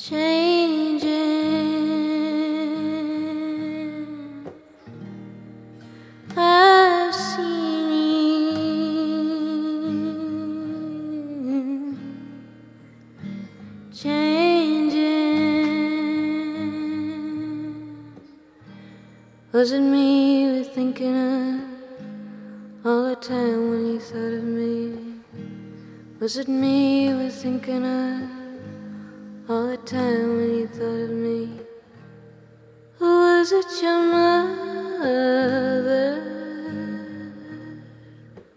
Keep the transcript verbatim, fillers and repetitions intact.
changing. I've seen you changing. Was it me you were thinking of all the time when you thought of me? Was it me you were thinking of all the time when you thought of me? Or was it your mother?